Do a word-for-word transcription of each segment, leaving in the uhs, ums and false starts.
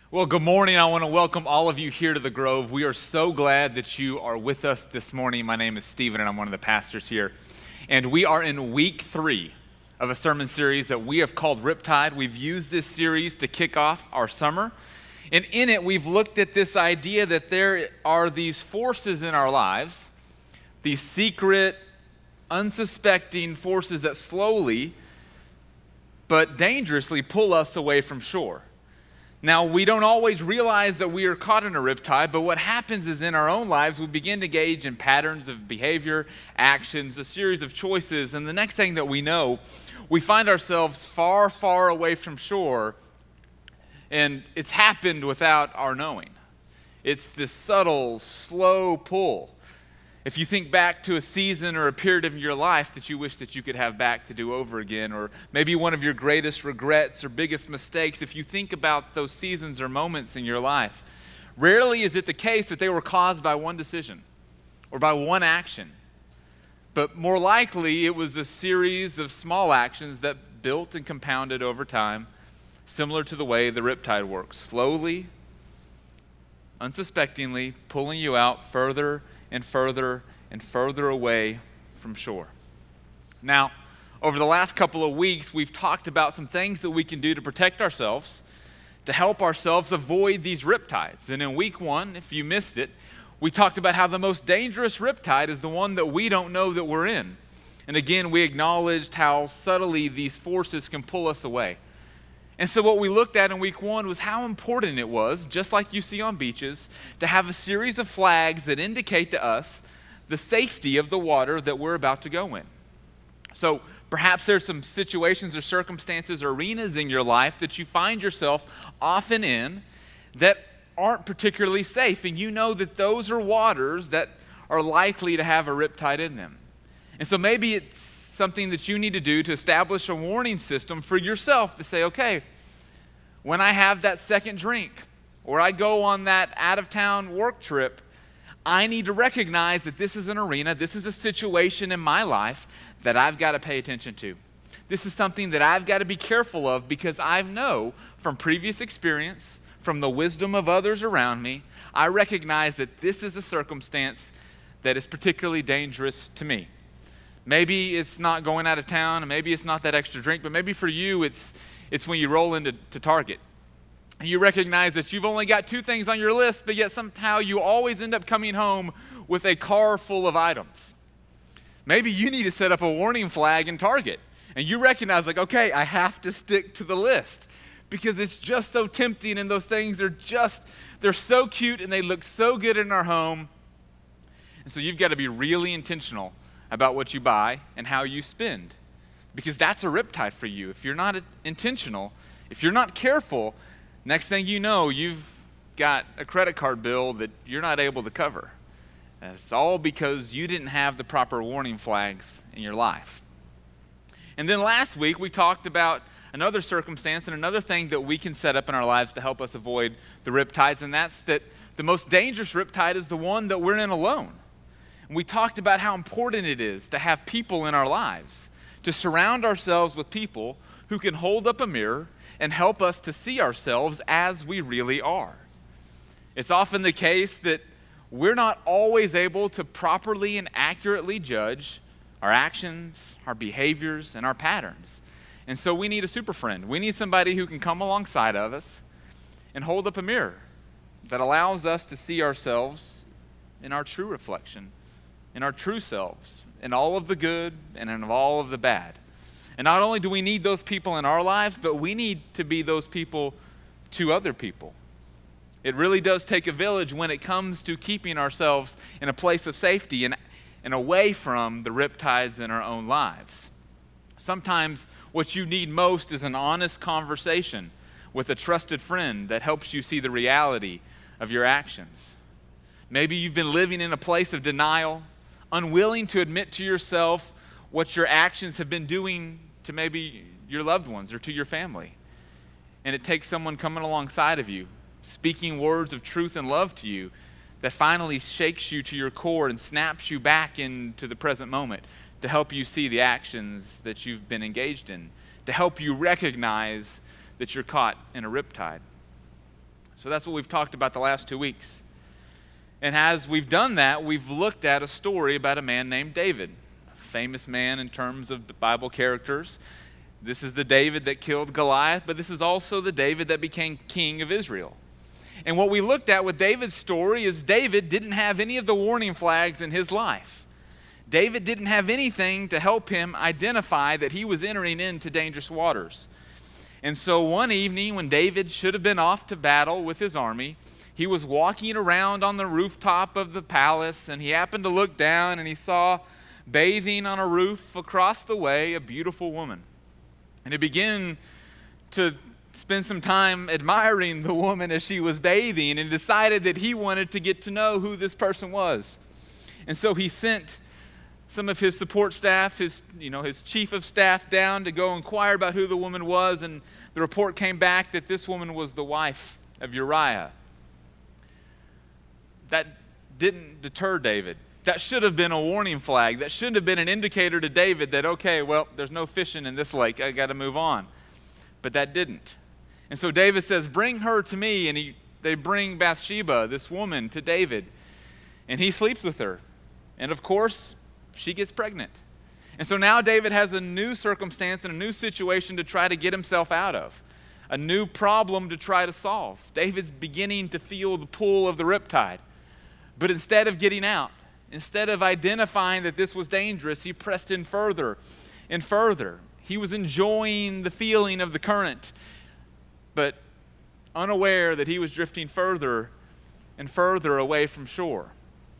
Well, good morning. I want to welcome all of you here to the Grove. We are so glad that you are with us this morning. My name is Stephen, and I'm one of the pastors here. And we are in week three of a sermon series that we have called Riptide. We've used this series to kick off our summer. And in it, we've looked at this idea that there are these forces in our lives, these secret, unsuspecting forces that slowly but dangerously pull us away from shore. Now, we don't always realize that we are caught in a riptide, but what happens is in our own lives, we begin to engage in patterns of behavior, actions, a series of choices, and the next thing that we know, we find ourselves far, far away from shore, and it's happened without our knowing. It's this subtle, slow pull. If you think back to a season or a period of your life that you wish that you could have back to do over again, or maybe one of your greatest regrets or biggest mistakes, if you think about those seasons or moments in your life, rarely is it the case that they were caused by one decision or by one action. But more likely, it was a series of small actions that built and compounded over time, similar to the way the riptide works, slowly, unsuspectingly, pulling you out further and further and further away from shore. Now, over the last couple of weeks, we've talked about some things that we can do to protect ourselves, to help ourselves avoid these riptides. And in week one, if you missed it, we talked about how the most dangerous riptide is the one that we don't know that we're in. And again, we acknowledged how subtly these forces can pull us away. And so what we looked at in week one was how important it was, just like you see on beaches, to have a series of flags that indicate to us the safety of the water that we're about to go in. So perhaps there's some situations or circumstances or arenas in your life that you find yourself often in that aren't particularly safe, and you know that those are waters that are likely to have a riptide in them. And so maybe it's something that you need to do to establish a warning system for yourself to say, okay, when I have that second drink or I go on that out-of-town work trip, I need to recognize that this is an arena, this is a situation in my life that I've got to pay attention to. This is something that I've got to be careful of because I know from previous experience, from the wisdom of others around me, I recognize that this is a circumstance that is particularly dangerous to me. Maybe it's not going out of town, and maybe it's not that extra drink, but maybe for you it's it's when you roll into to Target. And you recognize that you've only got two things on your list, but yet somehow you always end up coming home with a car full of items. Maybe you need to set up a warning flag in Target, and you recognize like, okay, I have to stick to the list because it's just so tempting, and those things are just, they're so cute and they look so good in our home. And so you've got to be really intentional about what you buy and how you spend, because that's a riptide for you. If you're not intentional, if you're not careful, next thing you know, you've got a credit card bill that you're not able to cover. And it's all because you didn't have the proper warning flags in your life. And then last week, we talked about another circumstance and another thing that we can set up in our lives to help us avoid the riptides, and that's that the most dangerous riptide is the one that we're in alone. And we talked about how important it is to have people in our lives, to surround ourselves with people who can hold up a mirror and help us to see ourselves as we really are. It's often the case that we're not always able to properly and accurately judge our actions, our behaviors, and our patterns. And so we need a super friend. We need somebody who can come alongside of us and hold up a mirror that allows us to see ourselves in our true reflection, in our true selves, in all of the good and in all of the bad. And not only do we need those people in our lives, but we need to be those people to other people. It really does take a village when it comes to keeping ourselves in a place of safety and, and away from the riptides in our own lives. Sometimes what you need most is an honest conversation with a trusted friend that helps you see the reality of your actions. Maybe you've been living in a place of denial, unwilling to admit to yourself what your actions have been doing to maybe your loved ones or to your family. And it takes someone coming alongside of you, speaking words of truth and love to you that finally shakes you to your core and snaps you back into the present moment to help you see the actions that you've been engaged in, to help you recognize that you're caught in a riptide. So that's what we've talked about the last two weeks. And as we've done that, we've looked at a story about a man named David, a famous man in terms of the Bible characters. This is the David that killed Goliath, but this is also the David that became king of Israel. And what we looked at with David's story is David didn't have any of the warning flags in his life. David didn't have anything to help him identify that he was entering into dangerous waters. And so one evening when David should have been off to battle with his army, he was walking around on the rooftop of the palace, and he happened to look down and he saw bathing on a roof across the way a beautiful woman. And he began to spend some time admiring the woman as she was bathing and decided that he wanted to get to know who this person was. And so he sent some of his support staff, his, you know, his chief of staff down to go inquire about who the woman was, and the report came back that this woman was the wife of Uriah. That didn't deter David. That should have been a warning flag. That shouldn't have been an indicator to David that, okay, well, there's no fishing in this lake. I got to move on. But that didn't. And so David says, bring her to me. And he, they bring Bathsheba, this woman, to David. And he sleeps with her. And of course, she gets pregnant. And so now David has a new circumstance and a new situation to try to get himself out of. A new problem to try to solve. David's beginning to feel the pull of the riptide. But instead of getting out, instead of identifying that this was dangerous, he pressed in further and further. He was enjoying the feeling of the current, but unaware that he was drifting further and further away from shore.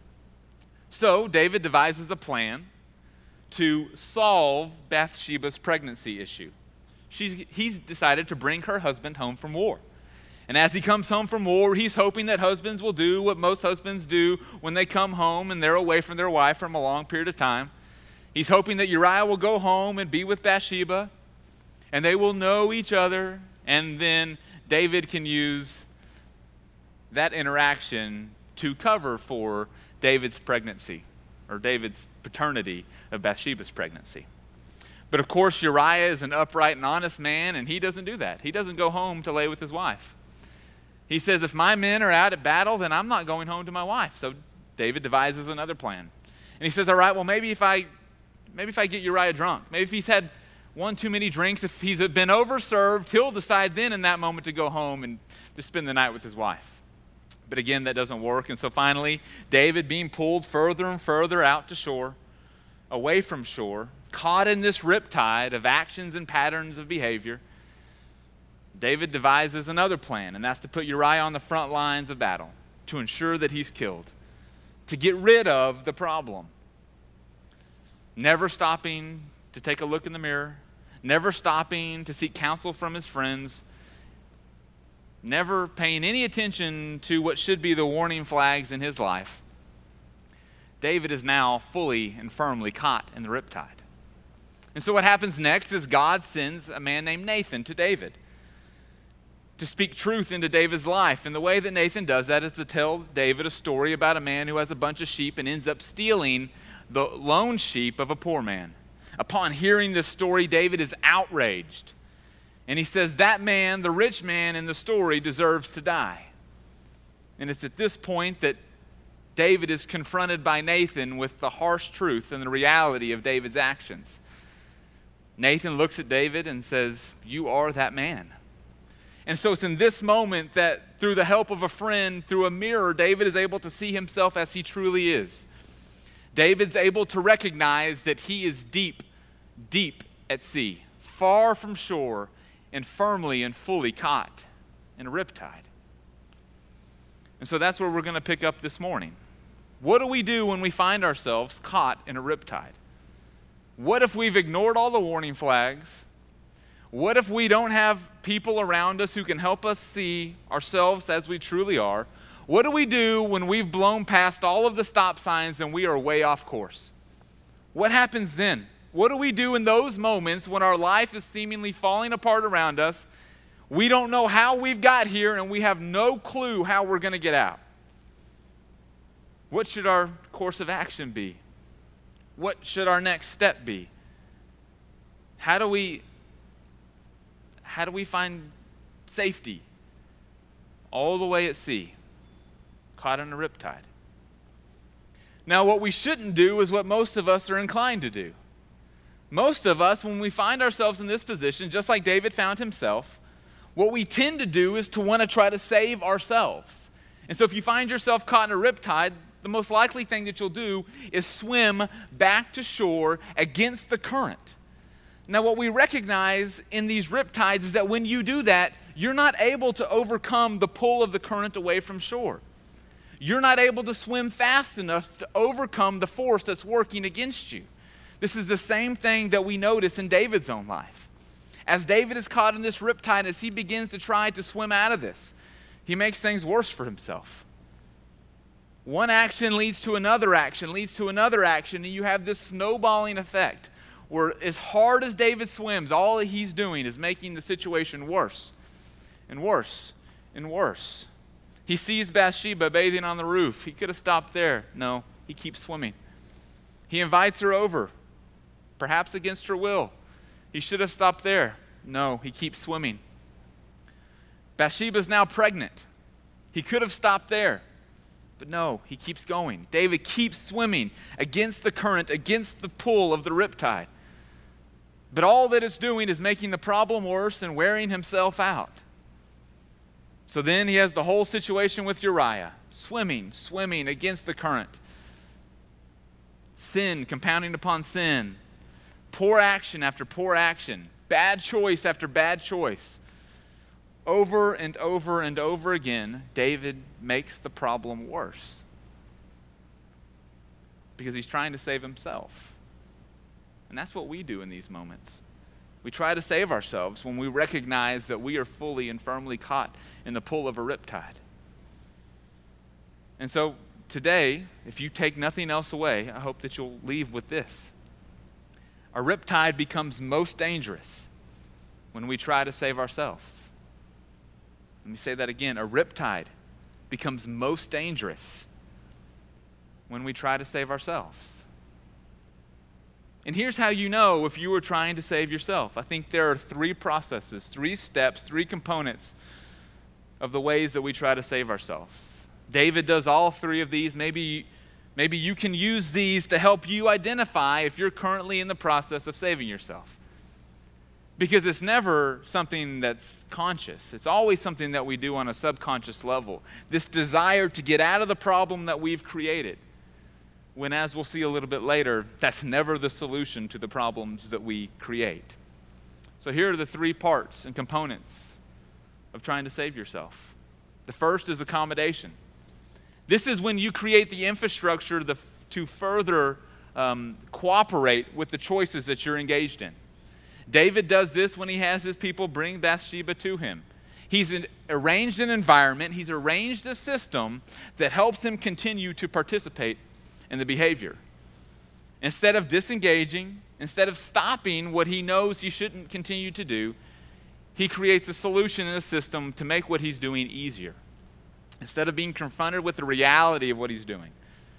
So David devises a plan to solve Bathsheba's pregnancy issue. She's, he's decided to bring her husband home from war. And as he comes home from war, he's hoping that husbands will do what most husbands do when they come home and they're away from their wife from a long period of time. He's hoping that Uriah will go home and be with Bathsheba, and they will know each other, and then David can use that interaction to cover for David's pregnancy, or David's paternity of Bathsheba's pregnancy. But of course, Uriah is an upright and honest man, and he doesn't do that. He doesn't go home to lay with his wife. He says, if my men are out at battle, then I'm not going home to my wife. So David devises another plan. And he says, all right, well, maybe if I maybe if I get Uriah drunk, maybe if he's had one too many drinks, if he's been overserved, he'll decide then in that moment to go home and to spend the night with his wife. But again, that doesn't work. And so finally, David being pulled further and further out to shore, away from shore, caught in this riptide of actions and patterns of behavior, David devises another plan, and that's to put Uriah on the front lines of battle, to ensure that he's killed, to get rid of the problem. Never stopping to take a look in the mirror, never stopping to seek counsel from his friends, never paying any attention to what should be the warning flags in his life. David is now fully and firmly caught in the riptide. And so what happens next is God sends a man named Nathan to David to speak truth into David's life. And the way that Nathan does that is to tell David a story about a man who has a bunch of sheep and ends up stealing the lone sheep of a poor man. Upon hearing this story, David is outraged. And he says that man, the rich man in the story, deserves to die. And it's at this point that David is confronted by Nathan with the harsh truth and the reality of David's actions. Nathan looks at David and says, you are that man. And so it's in this moment that through the help of a friend, through a mirror, David is able to see himself as he truly is. David's able to recognize that he is deep, deep at sea, far from shore, and firmly and fully caught in a riptide. And so that's where we're going to pick up this morning. What do we do when we find ourselves caught in a riptide? What if we've ignored all the warning flags? What if we don't have people around us who can help us see ourselves as we truly are? What do we do when we've blown past all of the stop signs and we are way off course? What happens then? What do we do in those moments when our life is seemingly falling apart around us? We don't know how we've got here and we have no clue how we're going to get out. What should our course of action be? What should our next step be? How do we How do we find safety? all the way at sea, caught in a riptide. Now, what we shouldn't do is what most of us are inclined to do. Most of us, when we find ourselves in this position, just like David found himself, what we tend to do is to want to try to save ourselves. And so if you find yourself caught in a riptide, the most likely thing that you'll do is swim back to shore against the current. Now, what we recognize in these riptides is that when you do that, you're not able to overcome the pull of the current away from shore. You're not able to swim fast enough to overcome the force that's working against you. This is the same thing that we notice in David's own life. As David is caught in this riptide, as he begins to try to swim out of this, he makes things worse for himself. One action leads to another action, leads to another action, and you have this snowballing effect where as hard as David swims, all that he's doing is making the situation worse and worse and worse. He sees Bathsheba bathing on the roof. He could have stopped there. No, he keeps swimming. He invites her over, perhaps against her will. He should have stopped there. No, he keeps swimming. Bathsheba's now pregnant. He could have stopped there. But no, he keeps going. David keeps swimming against the current, against the pull of the riptide. But all that it's doing is making the problem worse and wearing himself out. So then he has the whole situation with Uriah, swimming, swimming against the current. Sin compounding upon sin. Poor action after poor action. Bad choice after bad choice. Over and over and over again, David makes the problem worse. Because he's trying to save himself. And that's what we do in these moments. We try to save ourselves when we recognize that we are fully and firmly caught in the pull of a riptide. And so today, if you take nothing else away, I hope that you'll leave with this. A riptide becomes most dangerous when we try to save ourselves. Let me say that again. A riptide becomes most dangerous when we try to save ourselves. And here's how you know if you were trying to save yourself. I think there are three processes, three steps, three components of the ways that we try to save ourselves. David does all three of these. Maybe, maybe you can use these to help you identify if you're currently in the process of saving yourself. Because it's never something that's conscious. It's always something that we do on a subconscious level. This desire to get out of the problem that we've created. When, as we'll see a little bit later, that's never the solution to the problems that we create. So here are the three parts and components of trying to save yourself. The first is accommodation. This is when you create the infrastructure to, to further um, cooperate with the choices that you're engaged in. David does this when he has his people bring Bathsheba to him. He's in, arranged an environment, he's arranged a system that helps him continue to participate in the behavior. Instead of disengaging, instead of stopping what he knows he shouldn't continue to do, he creates a solution and a system to make what he's doing easier. Instead of being confronted with the reality of what he's doing,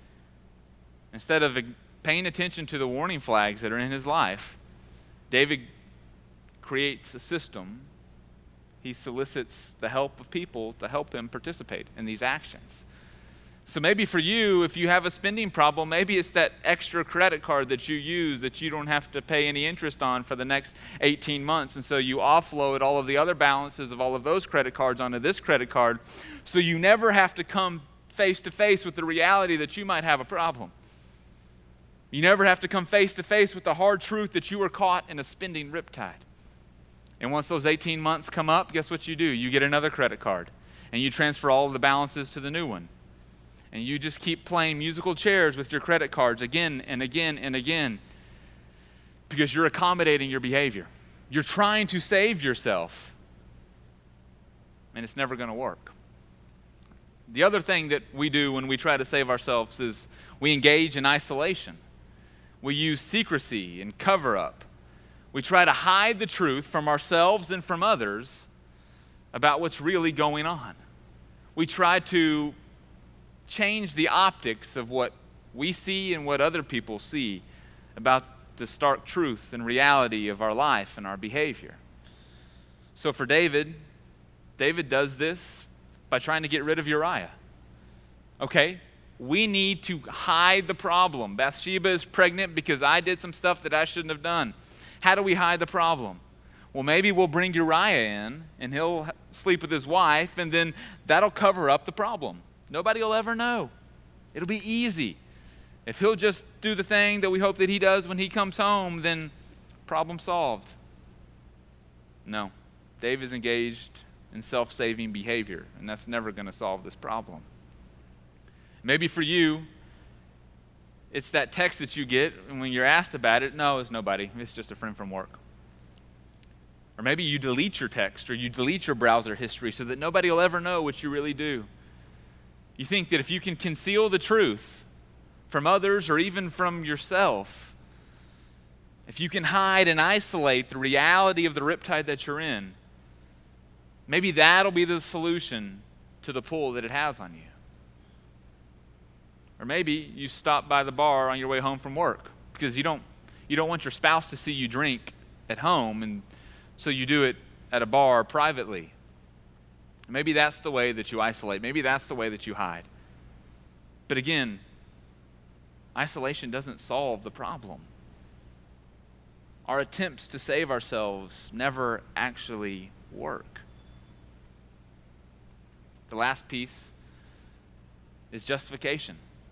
instead of paying attention to the warning flags that are in his life, David creates a system. He solicits the help of people to help him participate in these actions. So maybe for you, if you have a spending problem, maybe it's that extra credit card that you use that you don't have to pay any interest on for the next eighteen months. And so you offload all of the other balances of all of those credit cards onto this credit card, so you never have to come face to face with the reality that you might have a problem. You never have to come face to face with the hard truth that you were caught in a spending riptide. And once those eighteen months come up, guess what you do? You get another credit card, and you transfer all of the balances to the new one. And you just keep playing musical chairs with your credit cards again and again and again because you're accommodating your behavior. You're trying to save yourself, and it's never going to work. The other thing that we do when we try to save ourselves is we engage in isolation. We use secrecy and cover-up. We try to hide the truth from ourselves and from others about what's really going on. We try to change the optics of what we see and what other people see about the stark truth and reality of our life and our behavior. So for David, David does this by trying to get rid of Uriah. Okay? We need to hide the problem. Bathsheba is pregnant because I did some stuff that I shouldn't have done. How do we hide the problem? Well, maybe we'll bring Uriah in, and he'll sleep with his wife, and then that'll cover up the problem. Nobody will ever know. It'll be easy. If he'll just do the thing that we hope that he does when he comes home, then problem solved. No. David's engaged in self-saving behavior, and that's never going to solve this problem. Maybe for you, it's that text that you get, and when you're asked about it, no, it's nobody. It's just a friend from work. Or maybe you delete your text, or you delete your browser history so that nobody will ever know what you really do. You think that if you can conceal the truth from others or even from yourself, if you can hide and isolate the reality of the riptide that you're in, maybe that'll be the solution to the pull that it has on you. Or maybe you stop by the bar on your way home from work because you don't, you don't want your spouse to see you drink at home, and so you do it at a bar privately. Maybe that's the way that you isolate. Maybe that's the way that you hide. But again, isolation doesn't solve the problem. Our attempts to save ourselves never actually work. The last piece is justification.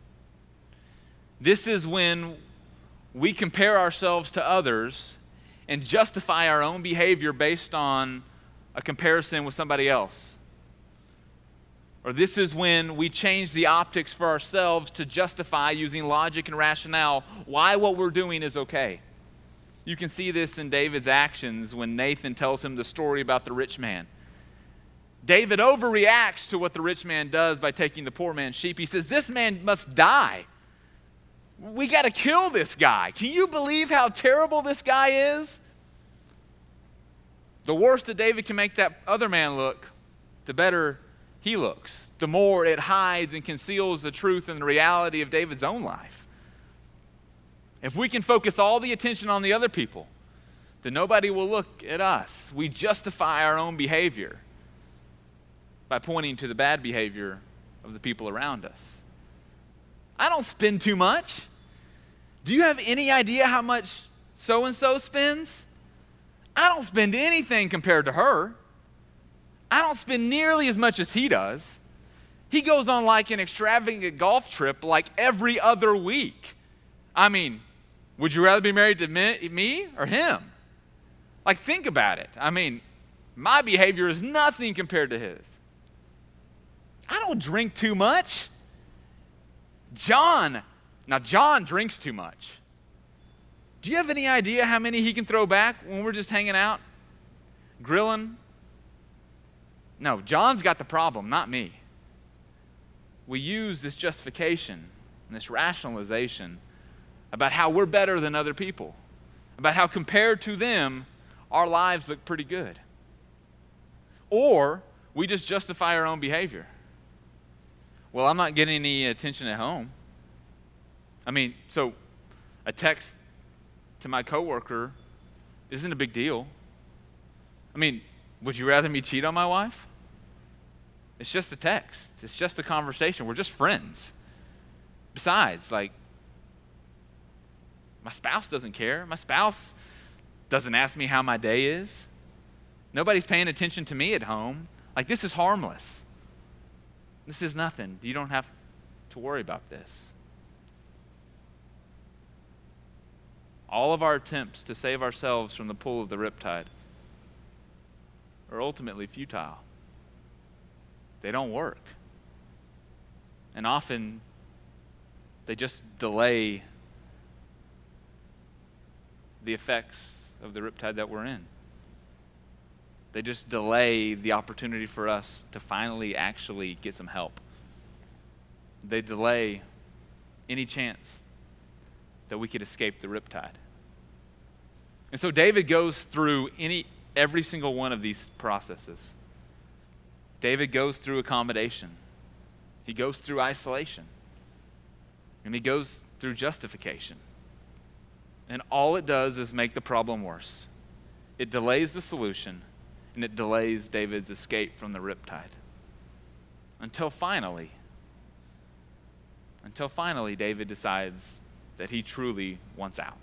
This is when we compare ourselves to others and justify our own behavior based on a comparison with somebody else. Or this is when we change the optics for ourselves to justify, using logic and rationale, why what we're doing is okay. You can see this in David's actions when Nathan tells him the story about the rich man. David overreacts to what the rich man does by taking the poor man's sheep. He says, this man must die. We got to kill this guy. Can you believe how terrible this guy is? The worse that David can make that other man look, the better he looks. The more it hides and conceals the truth and the reality of David's own life. If we can focus all the attention on the other people, then nobody will look at us. We justify our own behavior by pointing to the bad behavior of the people around us. I don't spend too much. Do you have any idea how much so-and-so spends? I don't spend anything compared to her. I don't spend nearly as much as he does. He goes on like an extravagant golf trip like every other week. I mean, would you rather be married to me, me or him? Like, think about it. I mean, my behavior is nothing compared to his. I don't drink too much. John, now John drinks too much. Do you have any idea how many he can throw back when we're just hanging out, grilling? No, John's got the problem, not me. We use this justification and this rationalization about how we're better than other people, about how compared to them, our lives look pretty good. Or we just justify our own behavior. Well, I'm not getting any attention at home. I mean, so a text to my coworker isn't a big deal. I mean, would you rather me cheat on my wife? It's just a text. It's just a conversation. We're just friends. Besides, like, my spouse doesn't care. My spouse doesn't ask me how my day is. Nobody's paying attention to me at home. Like, this is harmless. This is nothing. You don't have to worry about this. All of our attempts to save ourselves from the pull of the riptide are ultimately futile. They don't work. And often, they just delay the effects of the riptide that we're in. They just delay the opportunity for us to finally actually get some help. They delay any chance that we could escape the riptide. And so David goes through any every single one of these processes. David goes through accommodation. He goes through isolation. And he goes through justification. And all it does is make the problem worse. It delays the solution, and it delays David's escape from the riptide. Until finally, until finally David decides that he truly wants out.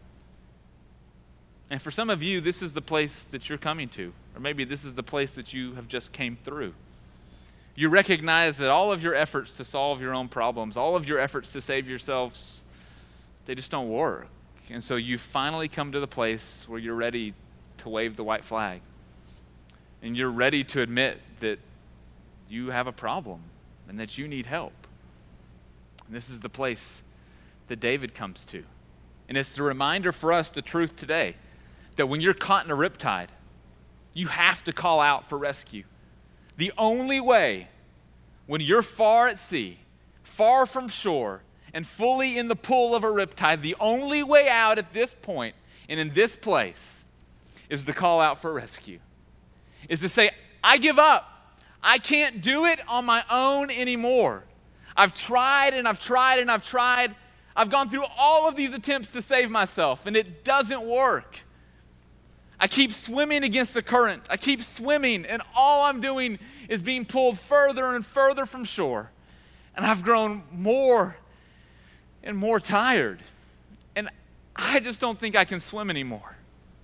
And for some of you, this is the place that you're coming to, or maybe this is the place that you have just came through. You recognize that all of your efforts to solve your own problems, all of your efforts to save yourselves, they just don't work. And so you finally come to the place where you're ready to wave the white flag. And you're ready to admit that you have a problem and that you need help. And this is the place that David comes to. And it's the reminder for us, the truth today, that when you're caught in a riptide, you have to call out for rescue. The only way, when you're far at sea, far from shore, and fully in the pull of a riptide, the only way out at this point and in this place is to call out for rescue. Is to say, I give up. I can't do it on my own anymore. I've tried and I've tried and I've tried. I've gone through all of these attempts to save myself, and it doesn't work. I keep swimming against the current. I keep swimming, and all I'm doing is being pulled further and further from shore. And I've grown more and more tired. And I just don't think I can swim anymore.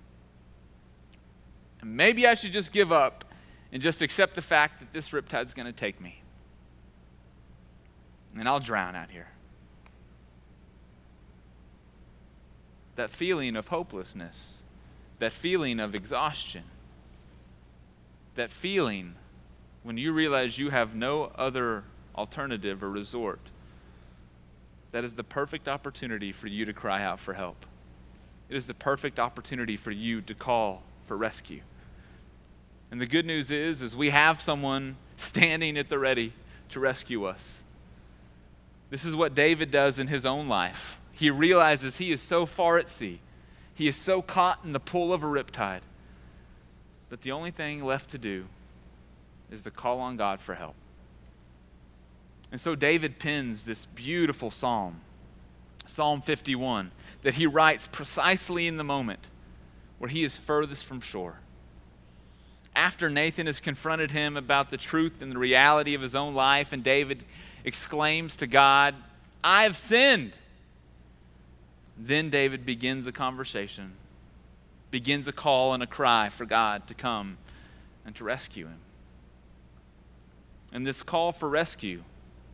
And maybe I should just give up and just accept the fact that this riptide's going to take me. And I'll drown out here. That feeling of hopelessness, that feeling of exhaustion, that feeling when you realize you have no other alternative or resort, that is the perfect opportunity for you to cry out for help. It is the perfect opportunity for you to call for rescue. And the good news is, is we have someone standing at the ready to rescue us. This is what David does in his own life. He realizes he is so far at sea. He is so caught in the pull of a riptide that the only thing left to do is to call on God for help. And so David pens this beautiful psalm, Psalm fifty-one, that he writes precisely in the moment where he is furthest from shore. After Nathan has confronted him about the truth and the reality of his own life, and David exclaims to God, I have sinned. Then David begins a conversation, begins a call and a cry for God to come and to rescue him. And this call for rescue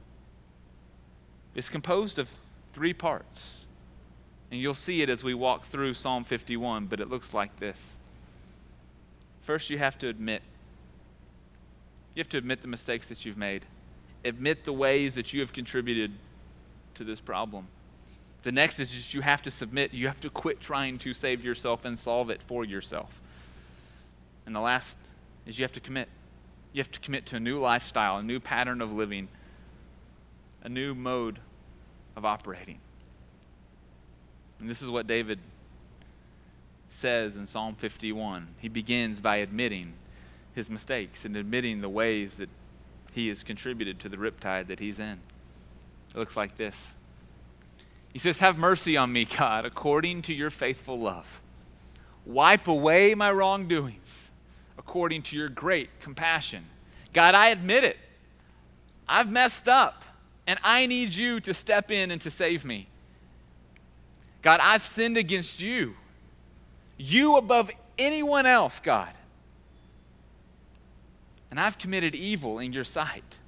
is composed of three parts. And you'll see it as we walk through Psalm fifty-one, but it looks like this. First, you have to admit. You have to admit the mistakes that you've made. Admit the ways that you have contributed to this problem. The next is just you have to submit. You have to quit trying to save yourself and solve it for yourself. And the last is you have to commit. You have to commit to a new lifestyle, a new pattern of living, a new mode of operating. And this is what David says in Psalm fifty-one. He begins by admitting his mistakes and admitting the ways that he has contributed to the riptide that he's in. It looks like this. He says, have mercy on me, God, according to your faithful love. Wipe away my wrongdoings according to your great compassion. God, I admit it. I've messed up, and I need you to step in and to save me. God, I've sinned against you. You above anyone else, God. And I've committed evil in your sight.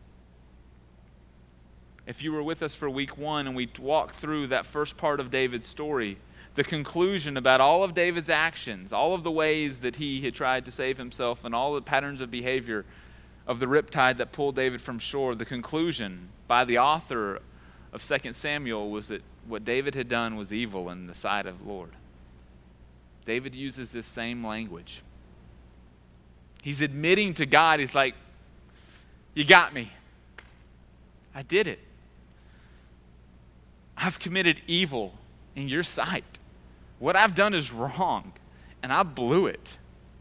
If you were with us for week one and we walked through that first part of David's story, the conclusion about all of David's actions, all of the ways that he had tried to save himself and all the patterns of behavior of the riptide that pulled David from shore, the conclusion by the author of Second Samuel was that what David had done was evil in the sight of the Lord. David uses this same language. He's admitting to God, he's like, you got me. I did it. I've committed evil in your sight. What I've done is wrong, and I blew it.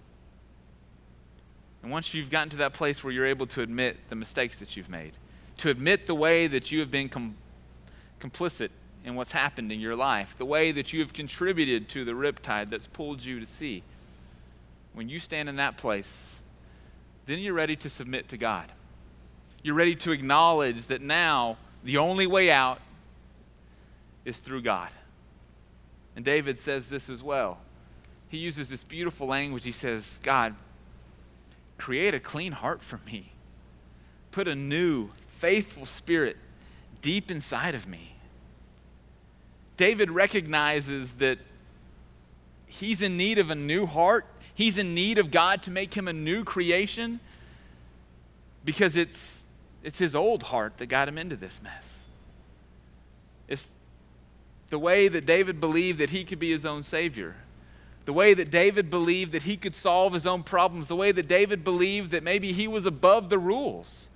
And once you've gotten to that place where you're able to admit the mistakes that you've made, to admit the way that you have been com- complicit in what's happened in your life, the way that you have contributed to the riptide that's pulled you to sea, when you stand in that place, then you're ready to submit to God. You're ready to acknowledge that now the only way out is through God. And David says this as well. He uses this beautiful language. He says, God, create a clean heart for me. Put a new, faithful spirit deep inside of me. David recognizes that he's in need of a new heart. He's in need of God to make him a new creation because it's, it's his old heart that got him into this mess. It's the way that David believed that he could be his own savior. The way that David believed that he could solve his own problems. The way that David believed that maybe he was above the rules.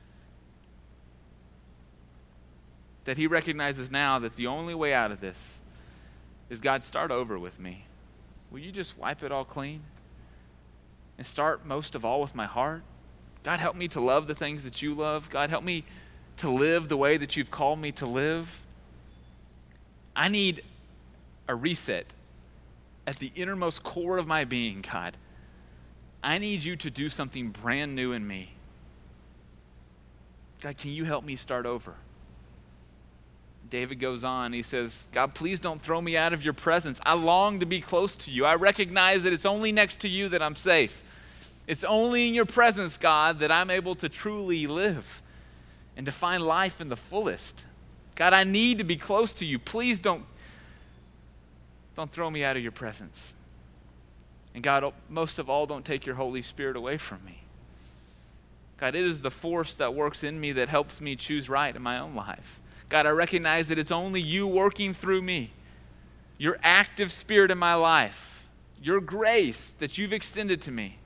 That he recognizes now that the only way out of this is, God, start over with me. Will you just wipe it all clean? And start most of all with my heart? God, help me to love the things that you love. God, help me to live the way that you've called me to live. I need a reset at the innermost core of my being, God. I need you to do something brand new in me. God, can you help me start over? David goes on, he says, God, please don't throw me out of your presence. I long to be close to you. I recognize that it's only next to you that I'm safe. It's only in your presence, God, that I'm able to truly live and to find life in the fullest. God, I need to be close to you. Please don't, don't throw me out of your presence. And God, most of all, don't take your Holy Spirit away from me. God, it is the force that works in me that helps me choose right in my own life. God, I recognize that it's only you working through me, your active spirit in my life, your grace that you've extended to me.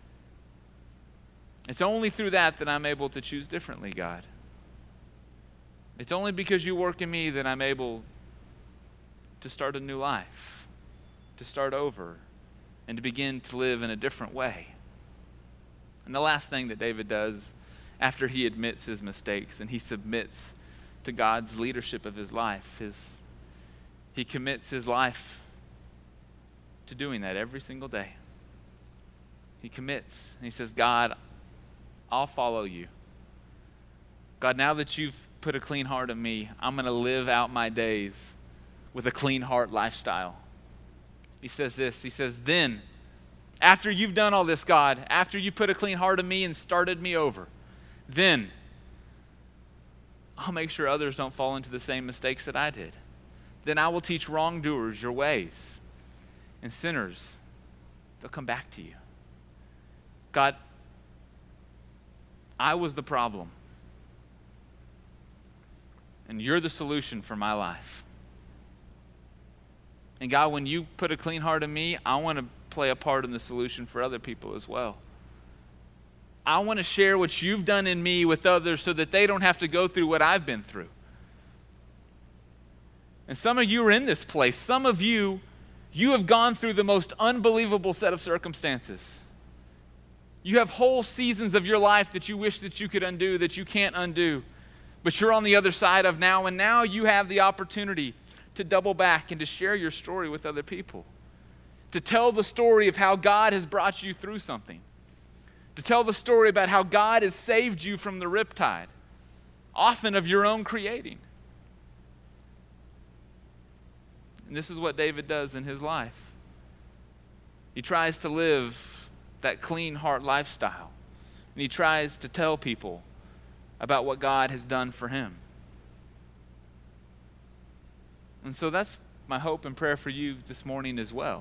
It's only through that that I'm able to choose differently, God. It's only because you work in me that I'm able to start a new life, to start over, and to begin to live in a different way. And the last thing that David does after he admits his mistakes and he submits to God's leadership of his life, his, he commits his life to doing that every single day. He commits and he says, God, I'll follow you. God, now that you've put a clean heart in me, I'm going to live out my days with a clean heart lifestyle. He says this, he says, then, after you've done all this, God, after you put a clean heart in me and started me over, then I'll make sure others don't fall into the same mistakes that I did. Then I will teach wrongdoers your ways, and sinners, they'll come back to you. God, I was the problem, and you're the solution for my life. And God, when you put a clean heart in me, I want to play a part in the solution for other people as well. I want to share what you've done in me with others so that they don't have to go through what I've been through. And some of you are in this place. Some of you, you have gone through the most unbelievable set of circumstances. You have whole seasons of your life that you wish that you could undo, that you can't undo. But you're on the other side of now, and now you have the opportunity to double back and to share your story with other people. To tell the story of how God has brought you through something. To tell the story about how God has saved you from the riptide, often of your own creating. And this is what David does in his life. He tries to live that clean heart lifestyle. And he tries to tell people about what God has done for him. And so that's my hope and prayer for you this morning as well.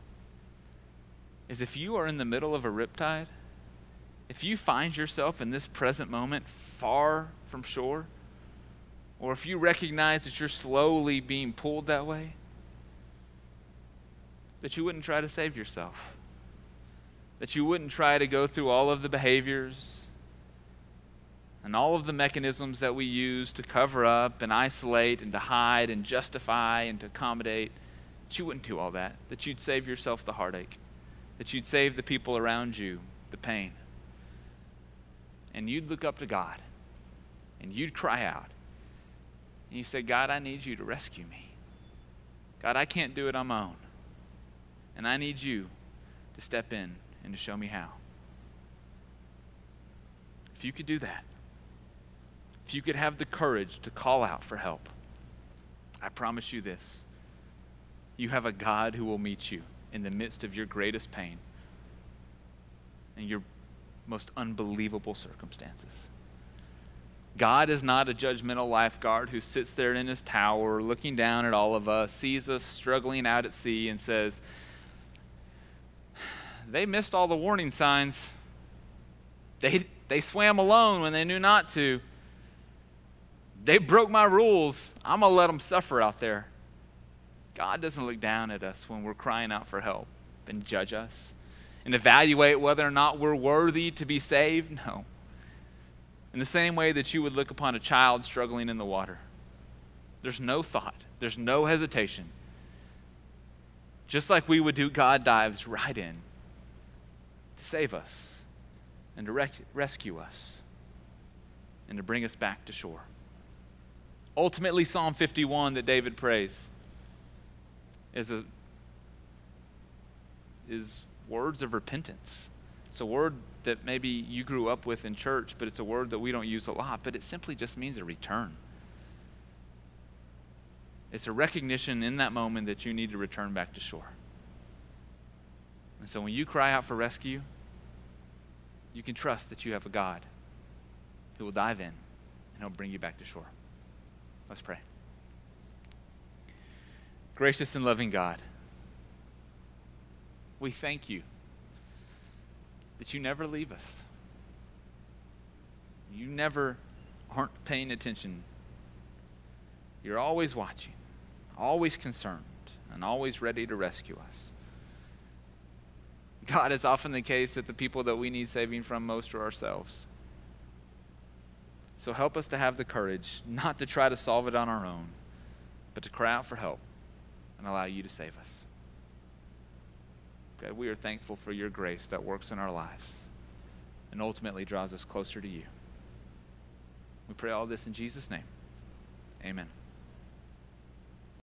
Is if you are in the middle of a riptide, if you find yourself in this present moment far from shore, or if you recognize that you're slowly being pulled that way, that you wouldn't try to save yourself. That you wouldn't try to go through all of the behaviors and all of the mechanisms that we use to cover up and isolate and to hide and justify and to accommodate. That you wouldn't do all that. That you'd save yourself the heartache. That you'd save the people around you the pain. And you'd look up to God and you'd cry out. And you say, God, I need you to rescue me. God, I can't do it on my own. And I need you to step in and to show me how. If you could do that, if you could have the courage to call out for help, I promise you this: you have a God who will meet you in the midst of your greatest pain and your most unbelievable circumstances. God is not a judgmental lifeguard who sits there in his tower looking down at all of us, sees us struggling out at sea, and says, they missed all the warning signs. They, they swam alone when they knew not to. They broke my rules. I'm going to let them suffer out there. God doesn't look down at us when we're crying out for help and judge us and evaluate whether or not we're worthy to be saved. No. In the same way that you would look upon a child struggling in the water, there's no thought, there's no hesitation. Just like we would do, God dives right in to save us and to rec- rescue us and to bring us back to shore. Ultimately, Psalm fifty-one that David prays is, a, is words of repentance. It's a word that maybe you grew up with in church, but it's a word that we don't use a lot, but it simply just means a return. It's a recognition in that moment that you need to return back to shore. And so when you cry out for rescue, you can trust that you have a God who will dive in and he'll bring you back to shore. Let's pray. Gracious and loving God, we thank you that you never leave us. You never aren't paying attention. You're always watching, always concerned, and always ready to rescue us. God, it's often the case that the people that we need saving from most are ourselves. So help us to have the courage not to try to solve it on our own, but to cry out for help and allow you to save us. God, we are thankful for your grace that works in our lives and ultimately draws us closer to you. We pray all this in Jesus' name. Amen.